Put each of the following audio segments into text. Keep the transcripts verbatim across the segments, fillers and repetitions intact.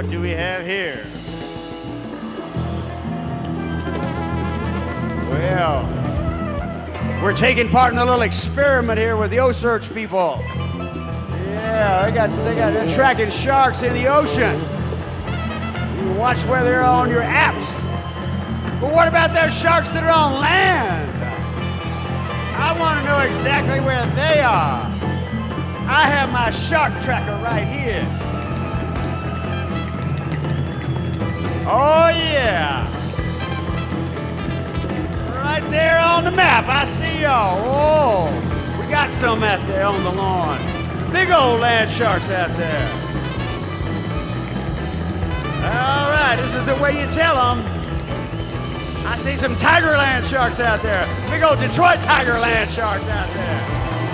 What do we have here? Well, we're taking part in a little experiment here with the Osage people. Yeah, they got they got they're tracking sharks in the ocean. You watch where they're on your apps. But what about those sharks that are on land? I want to know exactly where they are. I have my shark tracker right here. Oh yeah. Right there on the map, I see y'all. Oh, we got some out there on the lawn. Big old land sharks out there. All right, this is the way you tell them. I see some tiger land sharks out there. Big old Detroit tiger land sharks out there.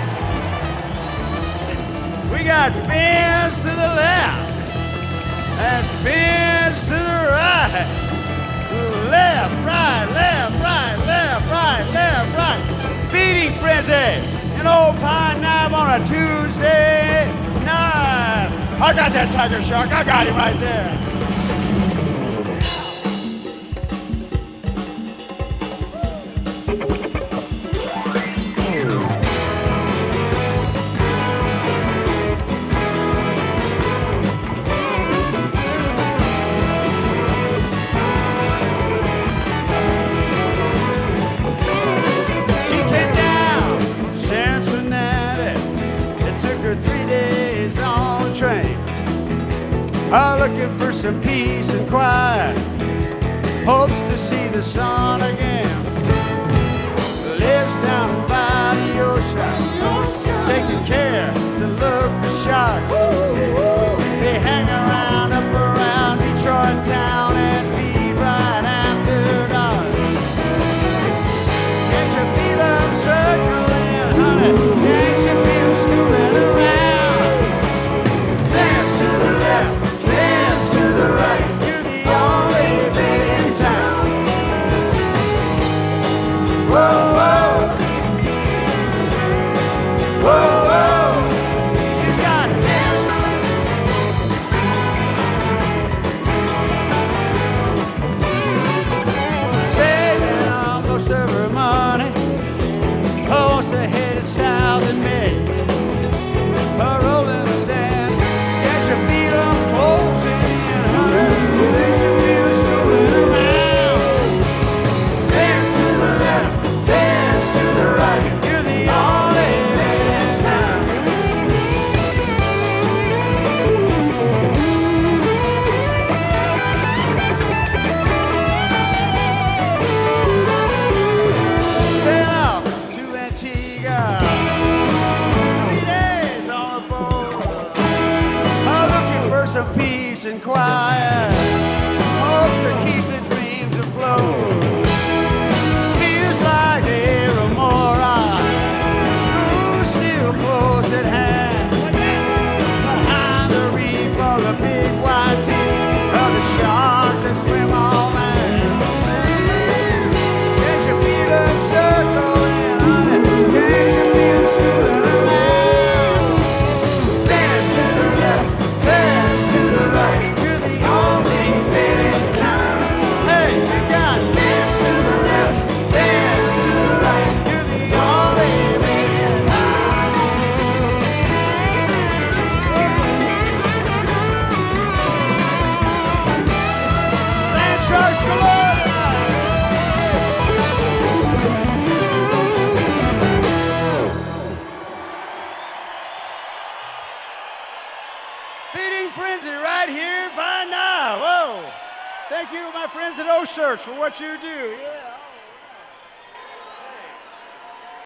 We got fins to the left and fins to the right. Left, right, left, right, left, right, left, right. Feeding frenzy in Old Pine Knob on a Tuesday night. I got that tiger shark. I got him right there. Are looking for some peace and quiet, hopes to see the sun again. Lives down by the ocean, taking care to look for sharks. They hang around up around Detroit town and feed right after dark. Can't you feel them circling, honey? Can't you feel schooling around? Fans to the left, the right, you're the only bit in town. Whoa, whoa, whoa, whoa, you got this. Saving all most of her money, wants to head south in May. A rolling sand, can't you feel them closing? They should be schooling around. Fans to the left, fans to the right. You're the only man in town. Sail out to Antigua. Three days on a boat. I'm looking for some peace and quiet. Hopes to keep the dreams afloat. Feels like there are more eyes. School's still close at hand. Behind the reef of the big white teeth of the sharks that swim on land. Can't you feel them circling, honey? Can't you feel schooling around? Fans to the left, fans to the right. You're the only bit in town. Hey, you got fans to the left, fans to the right. You're the only bit in town. Land sharks galore tonight. Feeding frenzy right here by now. Whoa. Thank you, my friends at Osage, for what you do. Yeah.